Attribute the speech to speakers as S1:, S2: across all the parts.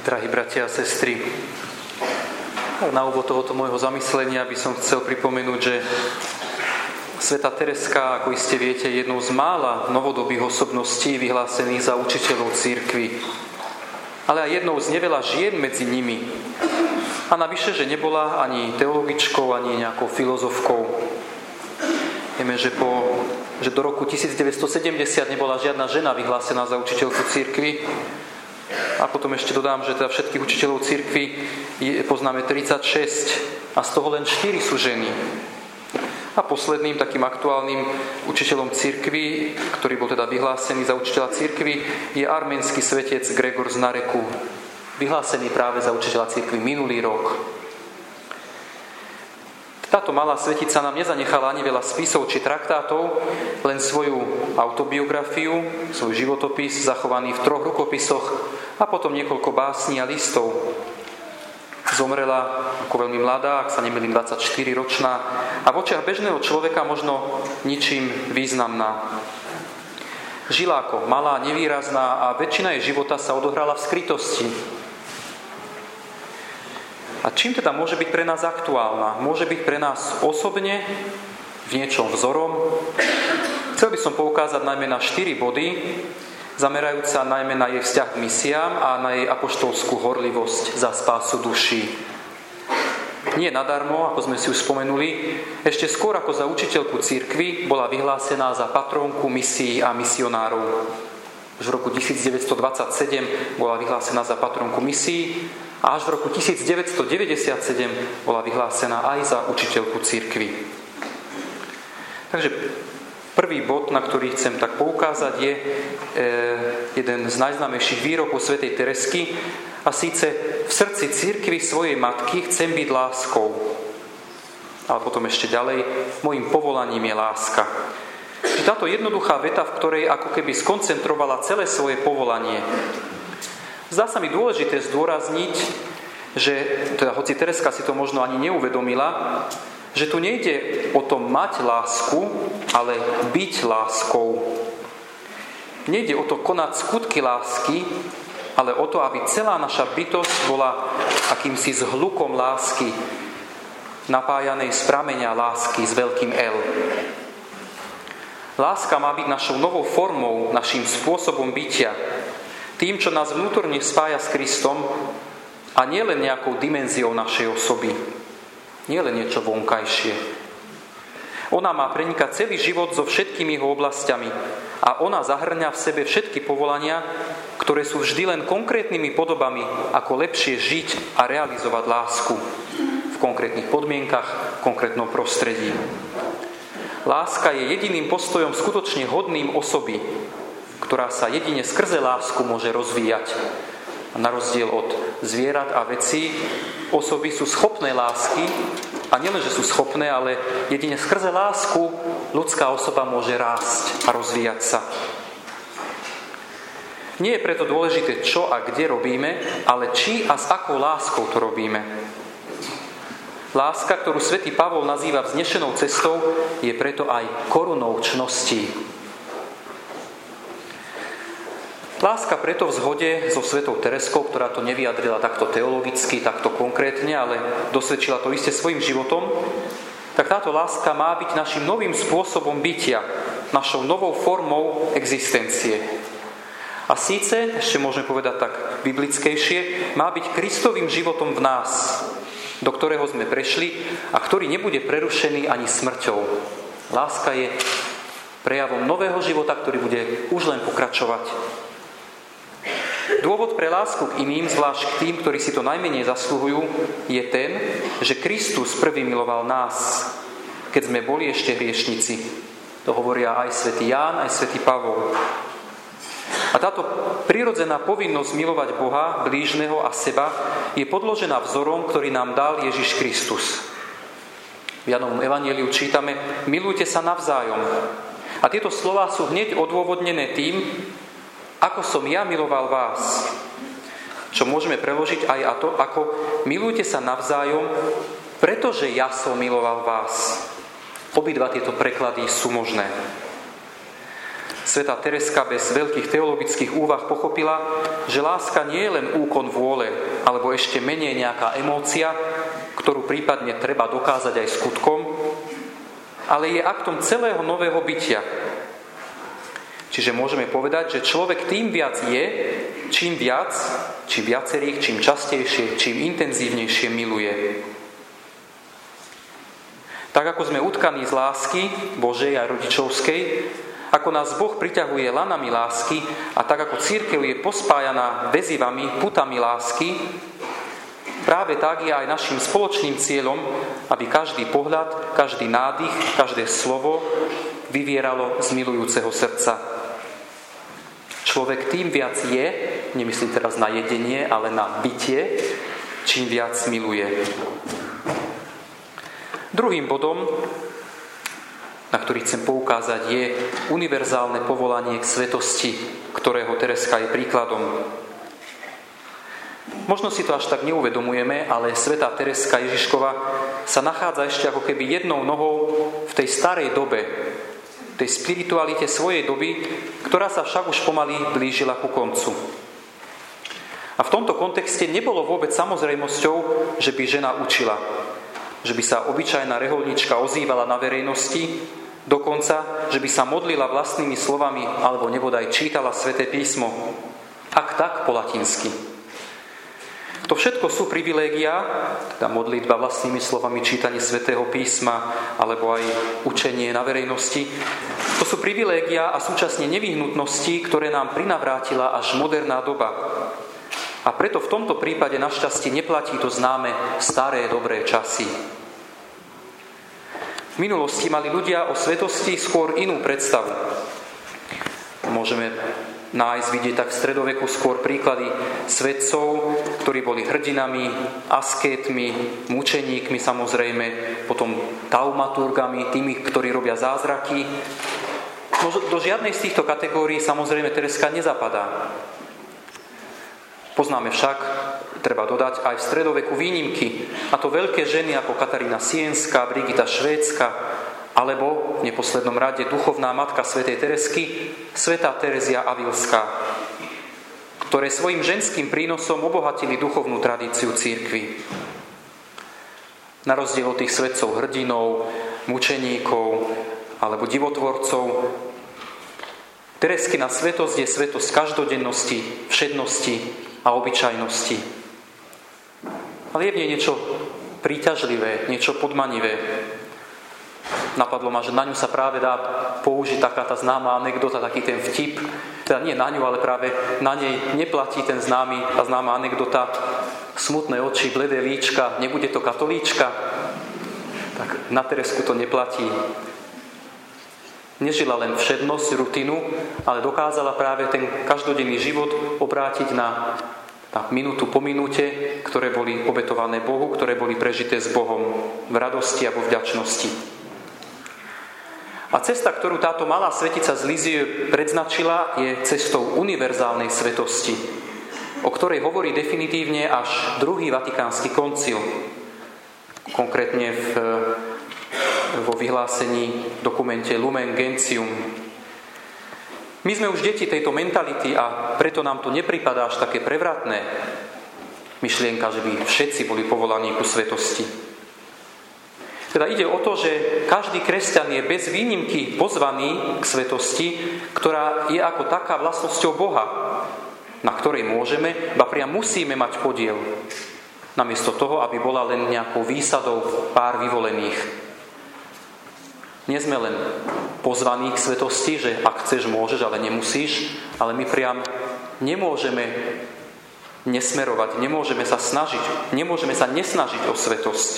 S1: Drahí bratia a sestry, na úvod tohoto môjho zamyslenia by som chcel pripomenúť, že svätá Tereska, ako iste viete, je jednou z mála novodobých osobností vyhlásených za učiteľov cirkvi, ale aj jednou z neveľa žien medzi nimi. A navyše, že nebola ani teologičkou, ani nejakou filozofkou. Vieme, že do roku 1970 nebola žiadna žena vyhlásená za učiteľku cirkvi. A potom ešte dodám, že teda všetkých učiteľov cirkvi poznáme 36 a z toho len 4 sú ženy. A posledným takým aktuálnym učiteľom cirkvi, ktorý bol teda vyhlásený za učiteľa cirkvi, je arménsky svetec Gregor z Nareku, vyhlásený práve za učiteľa cirkvi minulý rok. Táto malá svetica nám nezanechala ani veľa spisov či traktátov, len svoju autobiografiu, svoj životopis zachovaný v 3 rukopisoch a potom niekoľko básní a listov. Zomrela ako veľmi mladá, ak sa nemýlim 24-ročná a v očiach bežného človeka možno ničím významná. Žila ako malá, nevýrazná a väčšina jej života sa odohrala v skrytosti. A čím teda môže byť pre nás aktuálna? Môže byť pre nás osobne v niečom vzorom? Chcel by som poukázať najmä na 4 body, zamerajúca najmä na jej vzťah k misiám a na jej apoštolskú horlivosť za spásu duší. Nie nadarmo, ako sme si už spomenuli, ešte skôr ako za učiteľku cirkvi bola vyhlásená za patrónku misií a misionárov. Už v roku 1927 bola vyhlásená za patrónku misií a až v roku 1997 bola vyhlásená aj za učiteľku cirkvi. Takže prvý bod, na ktorý chcem tak poukázať, je jeden z najznámejších výrokov svätej Teresky, a síce: v srdci cirkvi svojej matky chcem byť láskou. Ale potom ešte ďalej: mojím povolaním je láska. Táto jednoduchá veta, v ktorej ako keby skoncentrovala celé svoje povolanie. Zdá sa mi dôležité zdôrazniť, že, teda hoci Tereska si to možno ani neuvedomila, že tu nejde o to mať lásku, ale byť láskou. Nejde o to konať skutky lásky, ale o to, aby celá naša bytosť bola akýmsi zhlukom lásky, napájanej z prameňa lásky s veľkým L. Láska má byť našou novou formou, naším spôsobom bytia, tým, čo nás vnútorne spája s Kristom a nie len nejakou dimenziou našej osoby, nie len niečo vonkajšie. Ona má prenikať celý život so všetkými jeho oblastiami a ona zahrňa v sebe všetky povolania, ktoré sú vždy len konkrétnymi podobami, ako lepšie žiť a realizovať lásku v konkrétnych podmienkach, v konkrétnom prostredí. Láska je jediným postojom skutočne hodným osoby, ktorá sa jedine skrze lásku môže rozvíjať. A na rozdiel od zvierat a vecí, osoby sú schopné lásky, a nielen, že sú schopné, ale jedine skrze lásku ľudská osoba môže rásť a rozvíjať sa. Nie je preto dôležité, čo a kde robíme, ale či a s akou láskou to robíme. Láska, ktorú svätý Pavol nazýva vznešenou cestou, je preto aj korunou čností. Láska preto v zhode so svätou Tereskou, ktorá to nevyjadrila takto teologicky, takto konkrétne, ale dosvedčila to iste svojim životom, tak táto láska má byť našim novým spôsobom bytia, našou novou formou existencie. A síce, ešte môžeme povedať tak biblickejšie, má byť Kristovým životom v nás, do ktorého sme prešli a ktorý nebude prerušený ani smrťou. Láska je prejavom nového života, ktorý bude už len pokračovať. Dôvod pre lásku k iným, zvlášť k tým, ktorí si to najmenej zasluhujú, je ten, že Kristus prvý miloval nás, keď sme boli ešte hriešnici. To hovoria aj svätý Ján, aj svätý Pavol. A táto prirodzená povinnosť milovať Boha, blížneho a seba je podložená vzorom, ktorý nám dal Ježiš Kristus. V Jánovom evanjeliu čítame: milujte sa navzájom. A tieto slová sú hneď odôvodnené tým, ako som ja miloval vás. Čo môžeme preložiť aj ako milujte sa navzájom, pretože ja som miloval vás. Obidva tieto preklady sú možné. Svätá Tereska bez veľkých teologických úvah pochopila, že láska nie je len úkon vôle, alebo ešte menej nejaká emócia, ktorú prípadne treba dokázať aj skutkom, ale je aktom celého nového bytia. Čiže môžeme povedať, že človek tým viac je, čím viac, čím viacerých, čím častejšie, čím intenzívnejšie miluje. Tak ako sme utkaní z lásky Božej a rodičovskej, ako nás Boh priťahuje lanami lásky a tak ako cirkev je pospájaná väzivami, putami lásky, práve tak je aj našim spoločným cieľom, aby každý pohľad, každý nádych, každé slovo vyvieralo z milujúceho srdca. Človek tým viac je, nemyslím teraz na jedenie, ale na bytie, čím viac miluje. Druhým bodom, na ktorý chcem poukázať, je univerzálne povolanie k svetosti, ktorého Tereska je príkladom. Možno si to až tak neuvedomujeme, ale svätá Tereska Ježiškova sa nachádza ešte ako keby jednou nohou v tej starej dobe, tej spiritualite svojej doby, ktorá sa však už pomaly blížila ku koncu. A v tomto kontexte nebolo vôbec samozrejmosťou, že by žena učila, že by sa obyčajná reholníčka ozývala na verejnosti, dokonca, že by sa modlila vlastnými slovami alebo nebodaj čítala Sväté písmo, ak tak po latinsky. To všetko sú privilégia, teda modlitba vlastnými slovami, čítanie Svätého písma alebo aj učenie na verejnosti. To sú privilégia a súčasne nevyhnutnosti, ktoré nám prinavrátila až moderná doba. A preto v tomto prípade našťastie neplatí to známe staré dobré časy. V minulosti mali ľudia o svetosti skôr inú predstavu. Môžeme nájsť, vidieť tak v stredoveku skôr príklady svetcov, ktorí boli hrdinami, askétmi, mučeníkmi samozrejme, potom taumaturgami, tými, ktorí robia zázraky. Do žiadnej z týchto kategórií samozrejme Tereska nezapadá. Poznáme však, treba dodať, aj v stredoveku výnimky, a to veľké ženy ako Katarína Sienská, Brigita Švédska, alebo v neposlednom rade duchovná matka svätej Teresky, svätá Terezia Avilská, ktoré svojim ženským prínosom obohatili duchovnú tradíciu cirkvi. Na rozdiel od tých svetcov hrdinov, mučeníkov alebo divotvorcov, Tereskina svetosť je svetosť každodennosti, všednosti a obyčajnosti. Ale je v nej niečo príťažlivé, niečo podmanivé. Napadlo ma, že na ňu sa práve dá použiť taká tá známa anekdota, taký ten vtip. Teda nie na ňu, ale práve na nej neplatí tá známa anekdota. Smutné oči, bledé líčka, nebude to katolíčka? Tak na Teresku to neplatí. Nežila len všednosť, rutinu, ale dokázala práve ten každodenný život obrátiť na minútu po minúte, ktoré boli obetované Bohu, ktoré boli prežité s Bohom v radosti a vo vďačnosti. A cesta, ktorú táto malá svetica z Lízie predznačila, je cestou univerzálnej svetosti, o ktorej hovorí definitívne až druhý Vatikánsky koncil. Konkrétne vo vyhlásení v dokumente Lumen Gentium. My sme už deti tejto mentality a preto nám to nepripadá až také prevratné. Myšlienka, že by všetci boli povolaní ku svetosti. Teda ide o to, že každý kresťan je bez výnimky pozvaný k svetosti, ktorá je ako taká vlastnosťou Boha, na ktorej môžeme, ba priam musíme mať podiel, namiesto toho, aby bola len nejakou výsadou pár vyvolených. Nie sme len pozvaní k svetosti, že ak chceš, môžeš, ale nemusíš, ale my priam nemôžeme nesmerovať, nemôžeme sa nesnažiť o svetosť.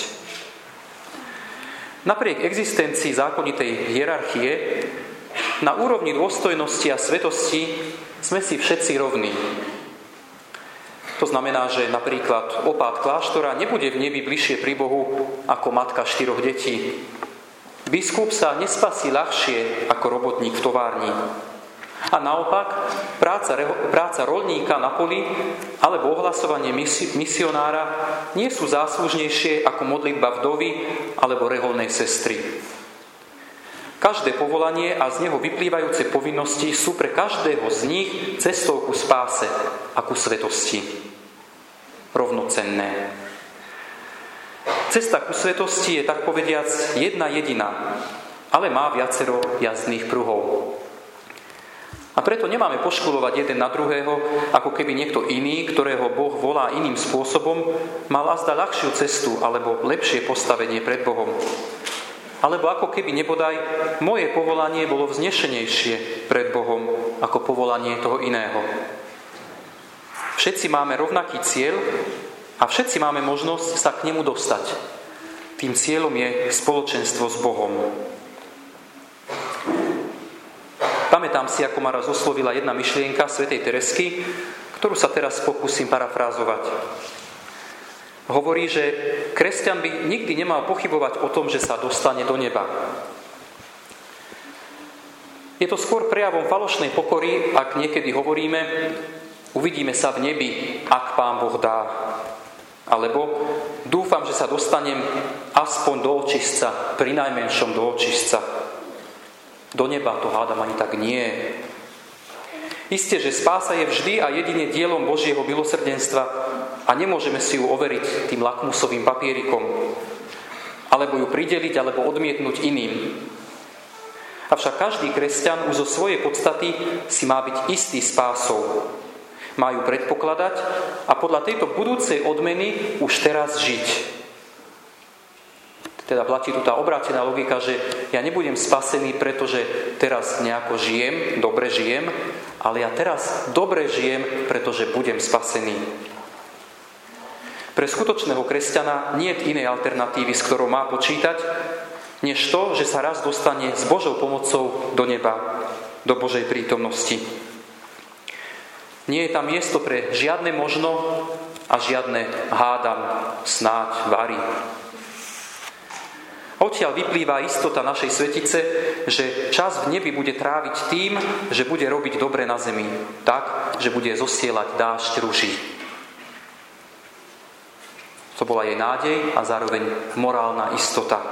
S1: Napriek existencii zákonitej hierarchie, na úrovni dôstojnosti a svetosti sme si všetci rovní. To znamená, že napríklad opát kláštora nebude v nebi bližšie pri Bohu ako matka 4 detí. Biskup sa nespasí ľahšie ako robotník v továrni. A naopak, práca roľníka na poli alebo ohlasovanie misionára nie sú záslužnejšie ako modlitba vdovy alebo reholnej sestry. Každé povolanie a z neho vyplývajúce povinnosti sú pre každého z nich cestou ku spáse a ku svetosti. Rovnocenné. Cesta ku svetosti je tak povediac jedna jediná, ale má viacero jazdných pruhov. A preto nemáme poškulovať jeden na druhého, ako keby niekto iný, ktorého Boh volá iným spôsobom, mal azda ľahšiu cestu alebo lepšie postavenie pred Bohom. Alebo ako keby nebodaj moje povolanie bolo vznešenejšie pred Bohom ako povolanie toho iného. Všetci máme rovnaký cieľ a všetci máme možnosť sa k nemu dostať. Tým cieľom je spoločenstvo s Bohom. Pamätám si, ako ma raz oslovila jedna myšlienka svätej Teresky, ktorú sa teraz pokúsim parafrázovať. Hovorí, že kresťan by nikdy nemal pochybovať o tom, že sa dostane do neba. Je to skôr prejavom falošnej pokory, ak niekedy hovoríme, uvidíme sa v nebi, ak Pán Boh dá. Alebo dúfam, že sa dostanem aspoň do očistca, pri najmenšom do očistca. Do neba to hádam ani tak nie. Isté, že spása je vždy a jedine dielom Božieho milosrdenstva a nemôžeme si ju overiť tým lakmusovým papierikom, alebo ju prideliť, alebo odmietnúť iným. Avšak každý kresťan už zo svojej podstaty si má byť istý spásou. Má ju predpokladať a podľa tejto budúcej odmeny už teraz žiť. Teda platí tu tá obrátená logika, že ja nebudem spasený, pretože teraz nejako žijem, dobre žijem, ale ja teraz dobre žijem, pretože budem spasený. Pre skutočného kresťana nie je inej alternatívy, s ktorou má počítať, než to, že sa raz dostane s Božou pomocou do neba, do Božej prítomnosti. Nie je tam miesto pre žiadne možno a žiadne hádam, snáď, vari. Odtiaľ vyplýva istota našej svetice, že čas v nebi bude tráviť tým, že bude robiť dobre na zemi, tak, že bude zosielať dážď ruží. To bola jej nádej a zároveň morálna istota.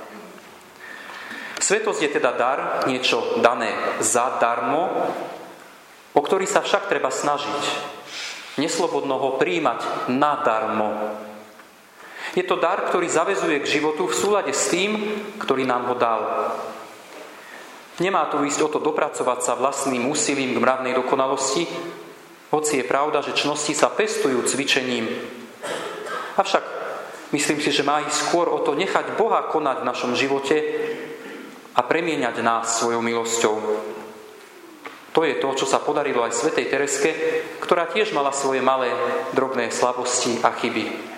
S1: Svetosť je teda dar, niečo dané zadarmo, o ktorý sa však treba snažiť. Neslobodno ho prijímať nadarmo. Je to dar, ktorý zaväzuje k životu v súlade s tým, ktorý nám ho dal. Nemá tu ísť o to dopracovať sa vlastným úsilím k mravnej dokonalosti, hoci je pravda, že čnosti sa pestujú cvičením. Avšak myslím si, že má ísť skôr o to nechať Boha konať v našom živote a premieňať nás svojou milosťou. To je to, čo sa podarilo aj svätej Tereske, ktorá tiež mala svoje malé, drobné slabosti a chyby.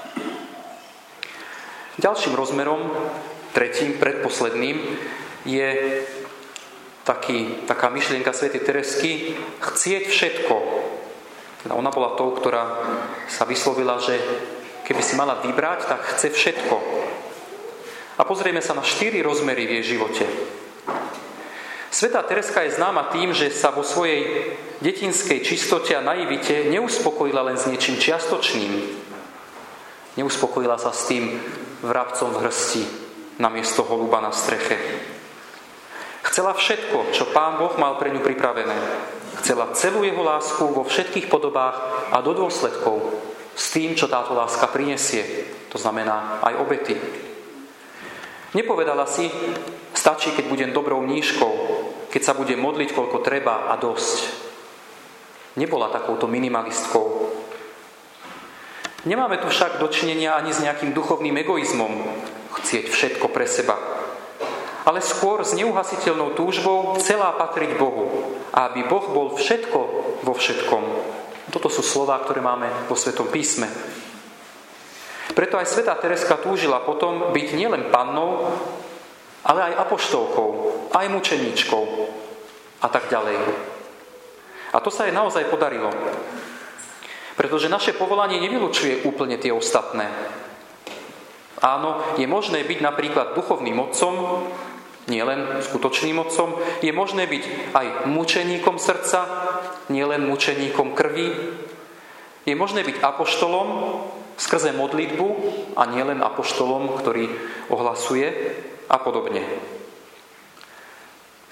S1: Ďalším rozmerom, tretím, predposledným, je taká myšlienka svätej Teresky chcieť všetko. Teda ona bola tou, ktorá sa vyslovila, že keby si mala vybrať, tak chce všetko. A pozrieme sa na 4 rozmery v jej živote. Svätá Tereska je známa tým, že sa vo svojej detinskej čistote a naivite neuspokojila len s niečím čiastočným. Neuspokojila sa s tým vrabcom v hrsti namiesto holuba na streche. Chcela všetko, čo Pán Boh mal pre ňu pripravené. Chcela celú jeho lásku vo všetkých podobách a do dôsledkov s tým, čo táto láska prinesie. To znamená aj obety. Nepovedala si, stačí, keď budem dobrou mníškou, keď sa budem modliť, koľko treba a dosť. Nebola takouto minimalistkou. Nemáme tu však dočinenia ani s nejakým duchovným egoizmom, chcieť všetko pre seba, ale skôr s neuhasiteľnou túžbou celá patriť Bohu a aby Boh bol všetko vo všetkom. Toto sú slová, ktoré máme vo Svetom písme. Preto aj svätá Tereska túžila potom byť nielen pannou, ale aj apoštolkou, aj mučeníčkou a tak ďalej. A to sa jej naozaj podarilo. Pretože naše povolanie nevylučuje úplne tie ostatné. Áno, je možné byť napríklad duchovným otcom, nielen skutočným otcom, je možné byť aj mučeníkom srdca, nielen mučeníkom krvi, je možné byť apoštolom skrze modlitbu a nielen apoštolom, ktorý ohlasuje a podobne.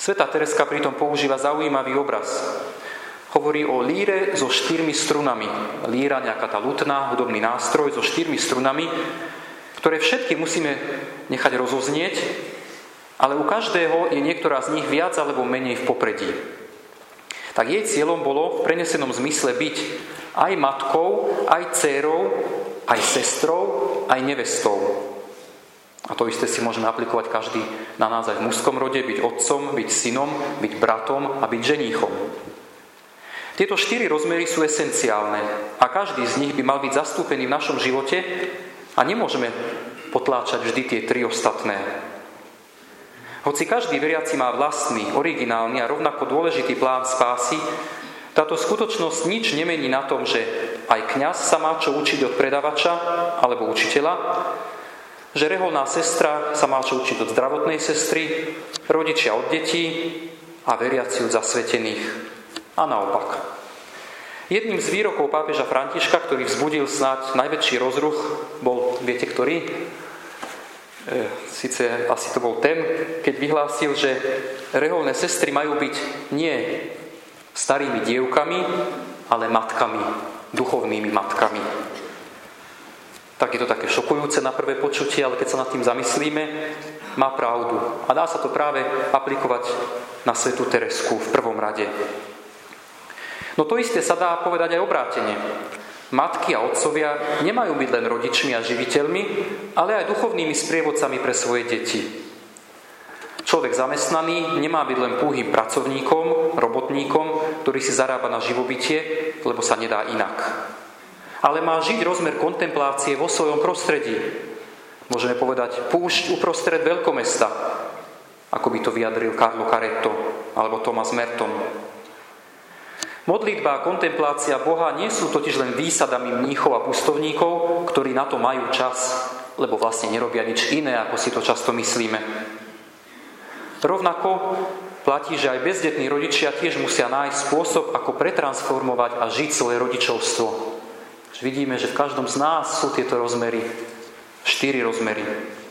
S1: Svätá Tereska pritom používa zaujímavý obraz. Hovorí o líre so 4 strunami. Líra, nejaká tá lutná, hudobný nástroj so 4 strunami, ktoré všetky musíme nechať rozoznieť, ale u každého je niektorá z nich viac alebo menej v popredí. Tak jej cieľom bolo v prenesenom zmysle byť aj matkou, aj dcérou, aj sestrou, aj nevestou. A to isté si môžeme aplikovať každý na nás aj v mužskom rode, byť otcom, byť synom, byť bratom a byť ženíchom. Tieto 4 rozmery sú esenciálne a každý z nich by mal byť zastúpený v našom živote a nemôžeme potláčať vždy tie 3 ostatné. Hoci každý veriaci má vlastný, originálny a rovnako dôležitý plán spásy, táto skutočnosť nič nemení na tom, že aj kňaz sa má čo učiť od predavača alebo učiteľa, že reholná sestra sa má čo učiť od zdravotnej sestry, rodičia od detí a veriaci od zasvetených. A naopak. Jedným z výrokov pápeža Františka, ktorý vzbudil snáď najväčší rozruch, bol, viete ktorý? Sice asi to bol ten, keď vyhlásil, že reholné sestry majú byť nie starými dievkami, ale matkami, duchovnými matkami. Tak je to také šokujúce na prvé počutie, ale keď sa nad tým zamyslíme, má pravdu. A dá sa to práve aplikovať na svätú Teresku v prvom rade. No to isté sa dá povedať aj obrátene. Matky a otcovia nemajú byť len rodičmi a živiteľmi, ale aj duchovnými sprievodcami pre svoje deti. Človek zamestnaný nemá byť len púhym pracovníkom, robotníkom, ktorý si zarába na živobytie, lebo sa nedá inak. Ale má žiť rozmer kontemplácie vo svojom prostredí. Môžeme povedať púšť uprostred veľkomesta, ako by to vyjadril Carlo Caretto alebo Thomas Merton. Modlitba a kontemplácia Boha nie sú totiž len výsadami mníchov a pustovníkov, ktorí na to majú čas, lebo vlastne nerobia nič iné, ako si to často myslíme. Rovnako platí, že aj bezdetní rodičia tiež musia nájsť spôsob, ako pretransformovať a žiť svoje rodičovstvo. Vidíme, že v každom z nás sú tieto rozmery, 4 rozmery.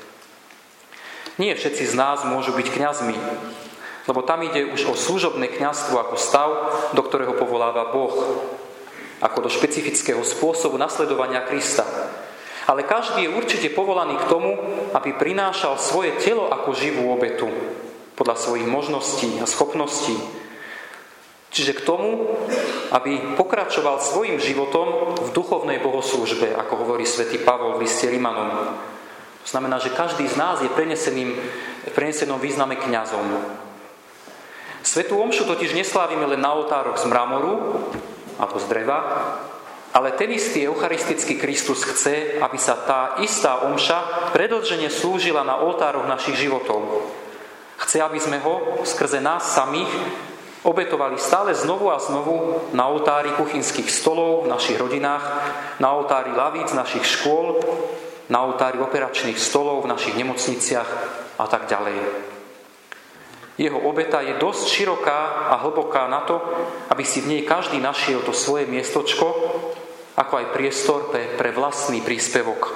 S1: Nie všetci z nás môžu byť kňazmi, lebo tam ide už o služobné kňazstvo ako stav, do ktorého povoláva Boh, ako do špecifického spôsobu nasledovania Krista. Ale každý je určite povolaný k tomu, aby prinášal svoje telo ako živú obetu, podľa svojich možností a schopností. Čiže k tomu, aby pokračoval svojim životom v duchovnej bohoslúžbe, ako hovorí svätý Pavol v liste Rimanom. To znamená, že každý z nás je v prenesenom význame kňazom. Svätú omšu totiž neslávime len na oltároch z mramoru alebo z dreva, ale ten istý eucharistický Kristus chce, aby sa tá istá omša predĺžene slúžila na oltároch našich životov. Chce, aby sme ho skrze nás samých obetovali stále znovu a znovu na oltári kuchynských stolov v našich rodinách, na oltári lavíc našich škôl, na oltári operačných stolov v našich nemocniciach a tak ďalej. Jeho obeta je dosť široká a hlboká na to, aby si v nej každý našiel to svoje miestočko, ako aj priestor pre vlastný príspevok.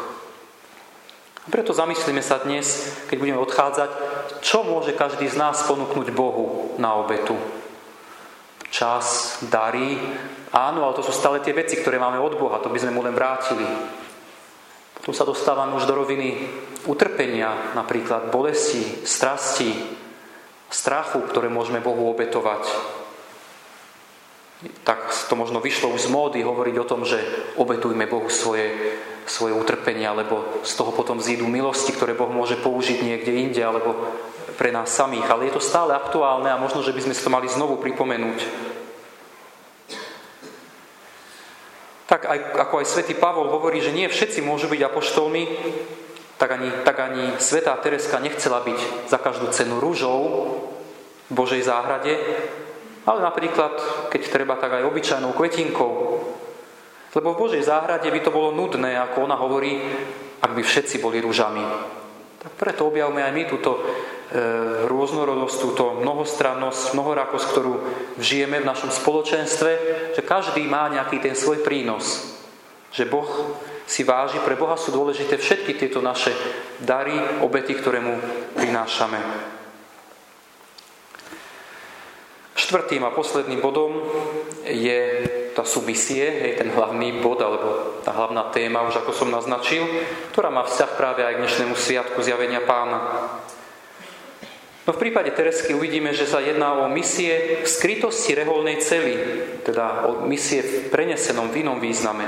S1: A preto zamyslíme sa dnes, keď budeme odchádzať, čo môže každý z nás ponúknuť Bohu na obetu. Čas, dary, áno, ale to sú stále tie veci, ktoré máme od Boha, to by sme mu len vrátili. Potom sa dostávame už do roviny utrpenia, napríklad bolesti, strasti, strachu, ktoré môžeme Bohu obetovať. Tak to možno vyšlo už z módy hovoriť o tom, že obetujme Bohu svoje utrpenia, lebo z toho potom zídu milosti, ktoré Boh môže použiť niekde inde, alebo pre nás samých. Ale je to stále aktuálne a možno, že by sme si to mali znovu pripomenúť. Tak ako aj svätý Pavol hovorí, že nie všetci môžu byť apoštolmi, tak ani svätá Tereska nechcela byť za každú cenu ružou v Božej záhrade, ale napríklad, keď treba, tak aj obyčajnou kvetinkou. Lebo v Božej záhrade by to bolo nudné, ako ona hovorí, ak by všetci boli ružami. Tak preto objavme aj my túto rôznorodosť, túto mnohostrannosť, mnohorakosť, ktorú žijeme v našom spoločenstve, že každý má nejaký ten svoj prínos. Že Boh si váži, pre Boha sú dôležité všetky tieto naše dary, obety, ktoré mu prinášame. Štvrtým a posledným bodom sú misie, ten hlavný bod, alebo tá hlavná téma, už ako som naznačil, ktorá má vzťah práve aj k dnešnému sviatku Zjavenia Pána. No v prípade Teresky uvidíme, že sa jedná o misie v skrytosti reholnej cely, teda o misie v prenesenom v inom význame.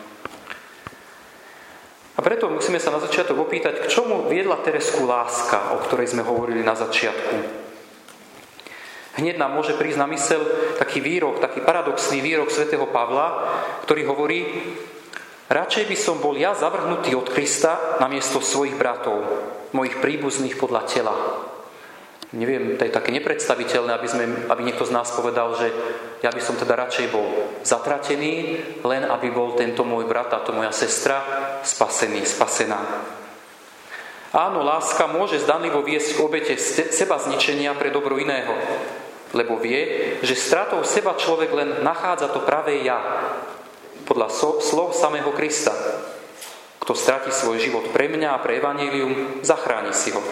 S1: A preto musíme sa na začiatok opýtať, k čomu viedla Teresku láska, o ktorej sme hovorili na začiatku. Hneď nám môže prísť na myseľ taký paradoxný výrok svätého Pavla, ktorý hovorí: radšej by som bol ja zavrhnutý od Krista namiesto svojich bratov, mojich príbuzných podľa tela. Neviem, to je také nepredstaviteľné, aby niekto z nás povedal, že ja by som teda radšej bol zatratený, len aby bol tento môj brat, táto moja sestra spasená. Áno, láska môže zdanlivo viesť k obete seba zničenia pre dobro iného, lebo vie, že stratou seba človek len nachádza to pravé ja, podľa slov samého Krista. Kto stratí svoj život pre mňa a pre evanjelium, zachráni si ho.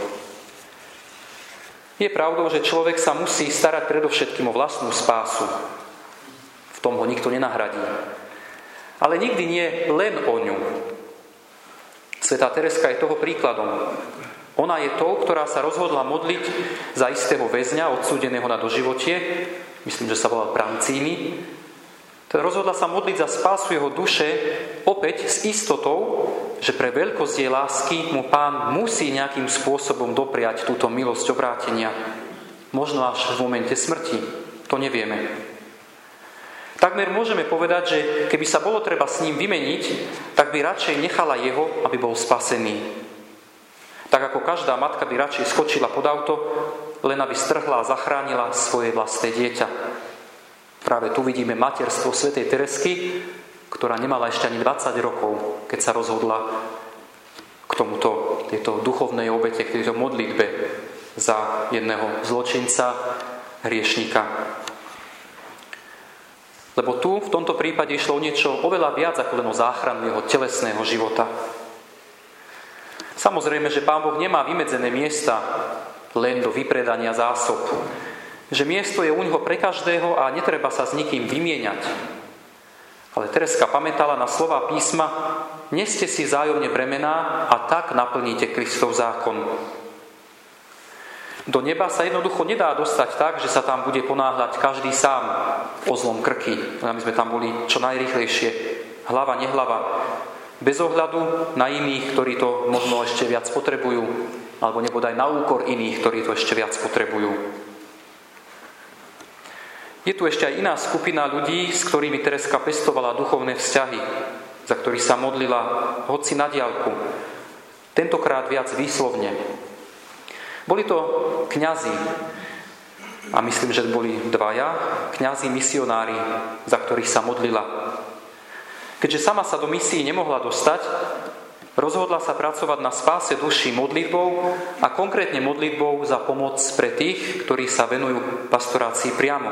S1: Je pravdou, že človek sa musí starať predovšetkým o vlastnú spásu. V tom ho nikto nenahradí. Ale nikdy nie len o ňu. Svätá Tereska je toho príkladom. Ona je tou, ktorá sa rozhodla modliť za istého väzňa, odsúdeného na doživotie, myslím, že sa volal Prancíny. Rozhodla sa modliť za spásu jeho duše, opäť s istotou, že pre veľkosť jej lásky mu Pán musí nejakým spôsobom dopriať túto milosť obrátenia. Možno až v momente smrti. To nevieme. Takmer môžeme povedať, že keby sa bolo treba s ním vymeniť, tak by radšej nechala jeho, aby bol spasený. Tak ako každá matka by radšej skočila pod auto, len aby strhla a zachránila svoje vlastné dieťa. Práve tu vidíme materstvo svätej Teresky, ktorá nemala ešte ani 20 rokov, keď sa rozhodla k tejto duchovnej obete, k tejto modlitbe za jedného zločinca, hriešnika. Lebo tu, v tomto prípade, išlo o niečo oveľa viac ako len o záchranu jeho telesného života. Samozrejme, že Pán Boh nemá vymedzené miesta len do vypredania zásob. Že miesto je u neho pre každého a netreba sa s nikým vymieňať. Ale Tereska pamätala na slová písma: neste si vzájomne bremená a tak naplníte Kristov zákon. Do neba sa jednoducho nedá dostať tak, že sa tam bude ponáhľať každý sám o zlom krky. My sme tam boli čo najrýchlejšie. Hlava, nehlava. Bez ohľadu na iných, ktorí to možno ešte viac potrebujú, alebo nebodaj na úkor iných, ktorí to ešte viac potrebujú. Je tu ešte aj iná skupina ľudí, s ktorými Tereska pestovala duchovné vzťahy, za ktorých sa modlila hoci na diaľku, tentokrát viac výslovne. Boli to kňazi, a myslím, že boli dvaja, kňazi misionári, za ktorých sa modlila. Keďže sama sa do misií nemohla dostať, rozhodla sa pracovať na spáse duší modlitbou a konkrétne modlitbou za pomoc pre tých, ktorí sa venujú pastorácii priamo.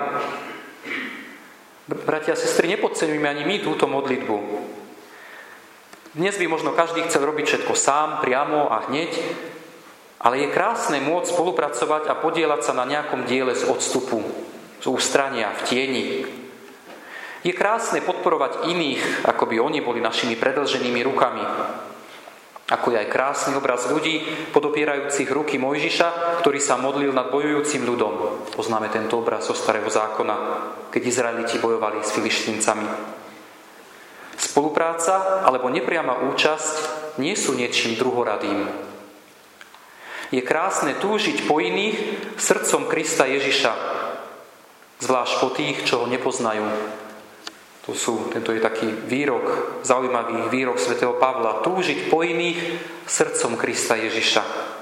S1: Bratia a sestry, nepodceňujme ani my túto modlitbu. Dnes by možno každý chcel robiť všetko sám, priamo a hneď, ale je krásne môcť spolupracovať a podieľať sa na nejakom diele z odstupu, z ústrania, v tieni. Je krásne podporovať iných, ako by oni boli našimi predĺženými rukami. Ako je aj krásny obraz ľudí, podopierajúcich ruky Mojžiša, ktorý sa modlil nad bojujúcim ľudom. Poznáme tento obraz zo Starého zákona, keď Izraeliti bojovali s Filištíncami. Spolupráca alebo nepriama účasť nie sú niečím druhoradým. Je krásne túžiť po iných srdcom Krista Ježiša, zvlášť po tých, čo ho nepoznajú. Tento je taký výrok, zaujímavý výrok svätého Pavla. Túžiť po iných srdcom Krista Ježiša.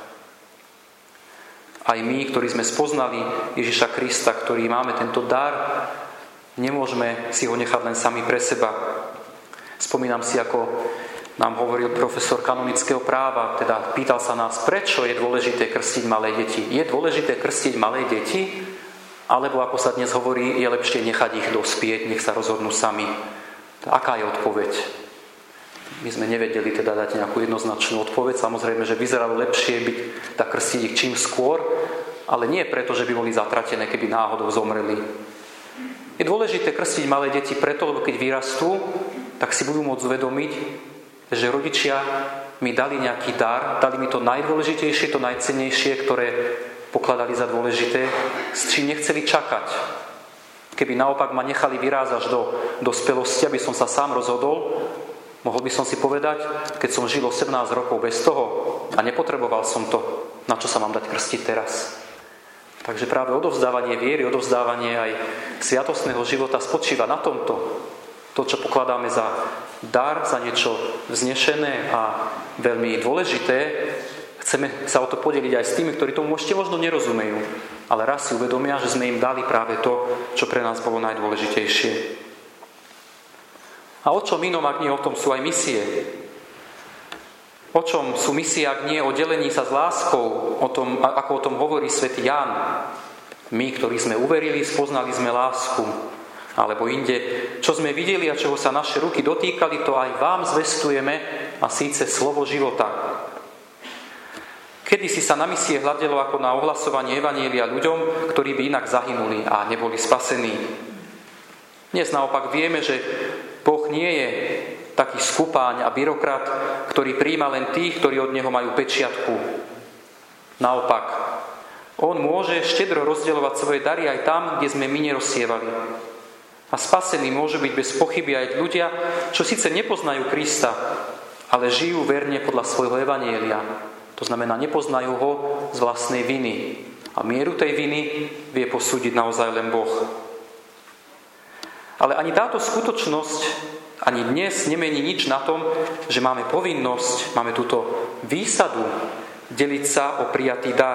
S1: Aj my, ktorí sme spoznali Ježiša Krista, ktorí máme tento dar, nemôžeme si ho nechať len sami pre seba. Spomínam si, ako nám hovoril profesor kanonického práva, teda pýtal sa nás, prečo je dôležité krstiť malé deti. Je dôležité krstiť malé deti? Alebo, ako sa dnes hovorí, je lepšie nechať ich dospieť, nech sa rozhodnú sami. Aká je odpoveď? My sme nevedeli teda dať nejakú jednoznačnú odpoveď. Samozrejme, že vyzeralo lepšie krstiť ich čím skôr, ale nie preto, že by boli zatratené, keby náhodou zomreli. Je dôležité krstiť malé deti preto, lebo keď vyrastú, tak si budú môcť uvedomiť, že rodičia mi dali nejaký dar, dali mi to najdôležitejšie, to najcennejšie, ktoré pokladali za dôležité, s čím nechceli čakať. Keby naopak ma nechali vyrásť až do dospelosti, aby som sa sám rozhodol, mohol by som si povedať, keď som žil 18 rokov bez toho a nepotreboval som to, na čo sa mám dať krstiť teraz. Takže práve odovzdávanie viery, odovzdávanie aj sviatostného života spočíva na tomto. To, čo pokladáme za dar, za niečo vznešené a veľmi dôležité, chceme sa o to podeliť aj s tými, ktorí tomu ešte možno nerozumejú, ale raz si uvedomia, že sme im dali práve to, čo pre nás bolo najdôležitejšie. A o čom inom, ak nie o tom, sú aj misie. O čom sú misie, ak nie o delení sa s láskou, o tom, ako o tom hovorí svätý Ján. My, ktorí sme uverili, spoznali sme lásku. Alebo inde, čo sme videli a čoho sa naše ruky dotýkali, to aj vám zvestujeme, a síce slovo života. Kedysi sa na misie hľadelo ako na ohlasovanie evanjelia ľuďom, ktorí by inak zahynuli a neboli spasení. Dnes naopak vieme, že Boh nie je taký skupáň a byrokrat, ktorý prijíma len tých, ktorí od neho majú pečiatku. Naopak, on môže štedro rozdeľovať svoje dary aj tam, kde sme my nerozsievali. A spasení môžu byť bez pochyby aj ľudia, čo síce nepoznajú Krista, ale žijú verne podľa svojho evanjelia. To znamená, nepoznajú ho z vlastnej viny. A mieru tej viny vie posúdiť naozaj len Boh. Ale ani táto skutočnosť ani dnes nemení nič na tom, že máme povinnosť, máme túto výsadu deliť sa o prijatý dar.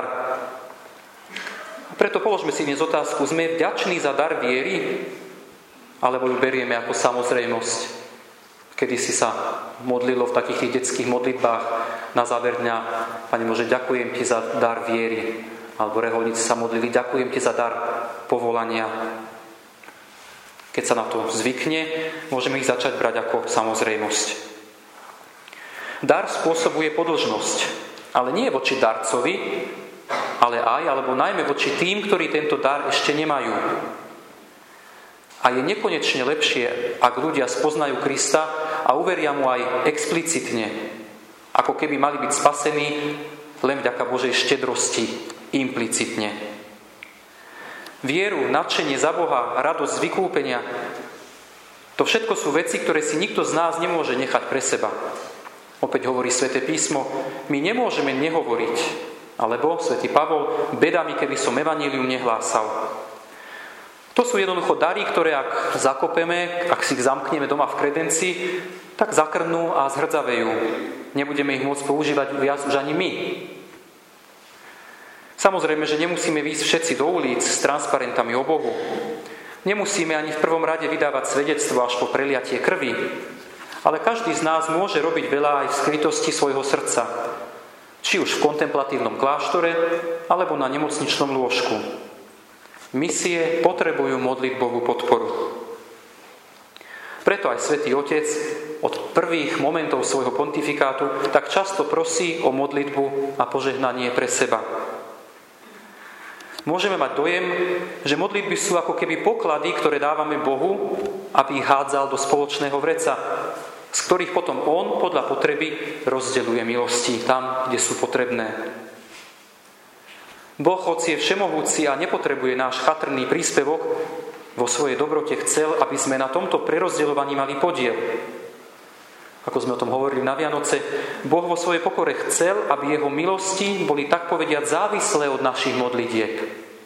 S1: A preto položme si dnes otázku, sme vďační za dar viery, alebo ju berieme ako samozrejmosť? Kedy si sa modlilo v takých tých detských modlitbách na záver dňa, Pane Bože, ďakujem Ti za dar viery. Alebo reholníci sa modlili, ďakujem Ti za dar povolania. Keď sa na to zvykne, môžeme ich začať brať ako samozrejmosť. Dar spôsobuje podĺžnosť, ale nie voči darcovi, ale aj, alebo najmä voči tým, ktorí tento dar ešte nemajú. A je nekonečne lepšie, ak ľudia spoznajú Krista a uveria mu aj explicitne, ako keby mali byť spasení len vďaka Božej štedrosti implicitne. Vieru, nadšenie za Boha, radosť z vykúpenia, to všetko sú veci, ktoré si nikto z nás nemôže nechať pre seba. Opäť hovorí Sväté písmo, my nemôžeme nehovoriť, alebo Svätý Pavol, beda mi, keby som evanjelium nehlásal. To sú jednoducho dary, ktoré ak zakopeme, ak si ich zamkneme doma v kredenci, tak zakrnú a zhrdzavejú. Nebudeme ich môcť používať viac už ani my. Samozrejme, že nemusíme výjsť všetci do ulic s transparentami o Bohu. Nemusíme ani v prvom rade vydávať svedectvo až po preliatie krvi. Ale každý z nás môže robiť veľa aj v skrytosti svojho srdca. Či už v kontemplatívnom kláštore, alebo na nemocničnom lôžku. Misie potrebujú modlitbovú podporu. Preto aj Svätý Otec od prvých momentov svojho pontifikátu tak často prosí o modlitbu a požehnanie pre seba. Môžeme mať dojem, že modlitby sú ako keby poklady, ktoré dávame Bohu, aby ich hádzal do spoločného vreca, z ktorých potom on podľa potreby rozdeľuje milosti tam, kde sú potrebné. Boh, hoci je všemohúci a nepotrebuje náš chatrný príspevok, vo svojej dobrote chcel, aby sme na tomto prerozdeľovaní mali podiel. Ako sme o tom hovorili na Vianoce, Boh vo svojej pokore chcel, aby jeho milosti boli tak povediať závislé od našich modlitieb.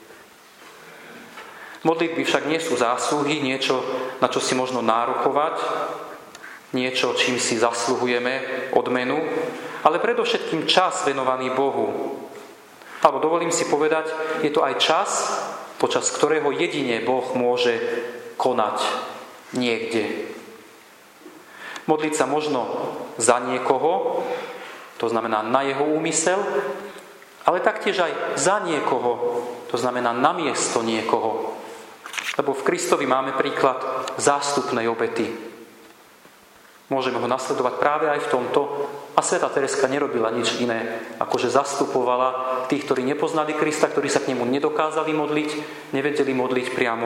S1: Modlitby však nie sú zásluhy, niečo, na čo si možno nárokovať, niečo, čím si zasluhujeme odmenu, ale predovšetkým čas venovaný Bohu. Alebo dovolím si povedať, je to aj čas, počas ktorého jedine Boh môže konať niekde. Modliť sa možno za niekoho, to znamená na jeho úmysel, ale taktiež aj za niekoho, to znamená namiesto niekoho. Lebo v Kristovi máme príklad zástupnej obety. Môžeme ho nasledovať práve aj v tomto. A svätá Tereska nerobila nič iné, akože zastupovala tých, ktorí nepoznali Krista, ktorí sa k nemu nedokázali modliť, nevedeli modliť priamo.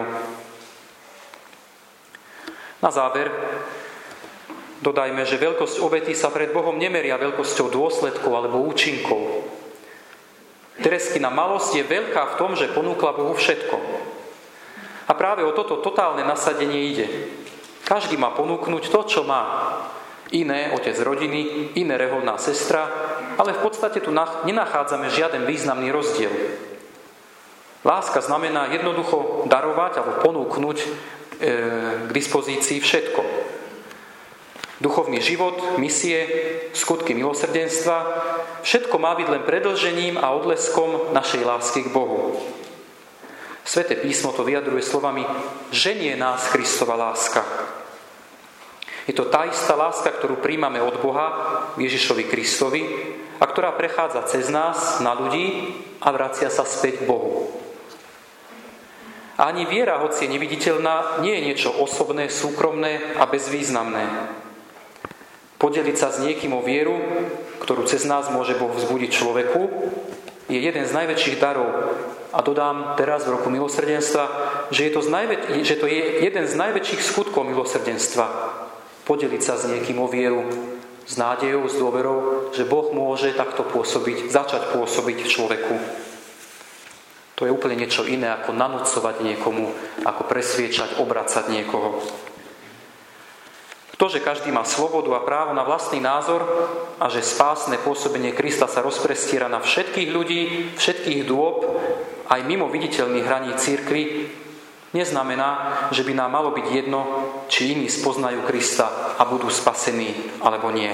S1: Na záver dodajme, že veľkosť obety sa pred Bohom nemeria veľkosťou dôsledkov alebo účinkov. Tereskina malosť je veľká v tom, že ponúkla Bohu všetko. A práve o toto totálne nasadenie ide. Každý má ponúknuť to, čo má. Iné otec rodiny, iné reholná sestra, ale v podstate tu nenachádzame žiaden významný rozdiel. Láska znamená jednoducho darovať alebo ponúknuť k dispozícii všetko. Duchovný život, misie, skutky milosrdenstva, všetko má byť len predĺžením a odleskom našej lásky k Bohu. Sväté písmo to vyjadruje slovami: ženie nás Kristova láska. Je to tá istá láska, ktorú príjmame od Boha Ježišovi Kristovi a ktorá prechádza cez nás na ľudí a vracia sa späť k Bohu. A ani viera, hoci je neviditeľná, nie je niečo osobné, súkromné a bezvýznamné. Podeliť sa s niekým o vieru, ktorú cez nás môže Boh vzbudiť človeku, je jeden z najväčších darov. A dodám teraz v roku milosrdenstva, že to je jeden z najväčších skutkov milosrdenstva. Podeliť sa s niekým o vieru, s nádejou, s dôverou, že Boh môže takto pôsobiť, začať pôsobiť v človeku. To je úplne niečo iné, ako nanúcovať niekomu, ako presviečať, obracať niekoho. To, že každý má slobodu a právo na vlastný názor a že spásne pôsobenie Krista sa rozprestiera na všetkých ľudí, všetkých dôb, aj mimo viditeľných hraníc cirkvi, neznamená, že by nám malo byť jedno, či iní spoznajú Krista a budú spasení, alebo nie.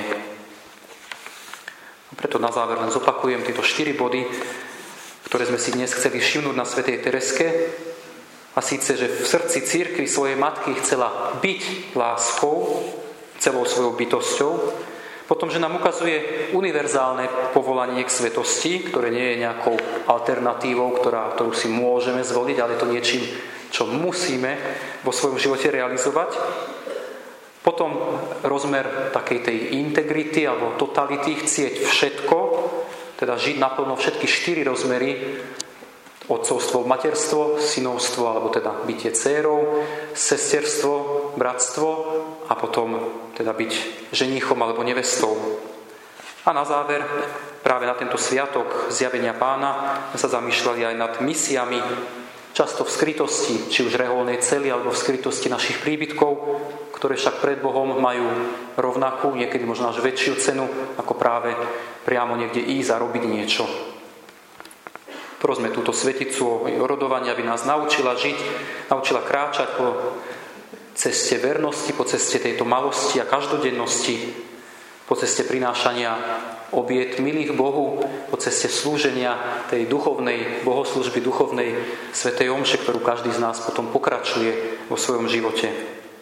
S1: A preto na záver len zopakujem tieto 4 body, ktoré sme si dnes chceli všimnúť na svätej Tereske. A síce, že v srdci cirkvi svojej matky chcela byť láskou, celou svojou bytosťou. Potom, že nám ukazuje univerzálne povolanie k svetosti, ktoré nie je nejakou alternatívou, ktorú si môžeme zvoliť, ale je to niečím, čo musíme vo svojom živote realizovať. Potom rozmer takej tej integrity alebo totality, chcieť všetko, teda žiť naplno všetky 4 rozmery: otcovstvo, materstvo, synovstvo, alebo teda bytie dcérou, sesterstvo, bratstvo a potom teda byť ženíchom alebo nevestou. A na záver, práve na tento sviatok zjavenia Pána, sa zamýšľali aj nad misiami, často v skrytosti, či už reholnej cely, alebo v skrytosti našich príbytkov, ktoré však pred Bohom majú rovnakú, niekedy možno až väčšiu cenu, ako práve priamo niekde ísť a robiť niečo. Prosme túto sveticu o rodovaní, aby nás naučila žiť, naučila kráčať po ceste vernosti, po ceste tejto malosti a každodennosti, po ceste prinášania obiet milých Bohu, po ceste slúženia tej duchovnej bohoslužby, duchovnej svätej omše, ktorú každý z nás potom pokračuje vo svojom živote.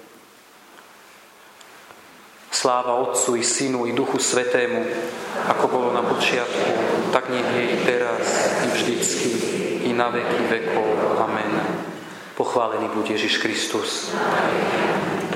S1: Sláva Otcu i Synu i Duchu Svätému, ako bolo na počiatku, tak nech je i teraz, i vždycky, i na veky vekov. Amen. Pochválený buď Ježiš Kristus.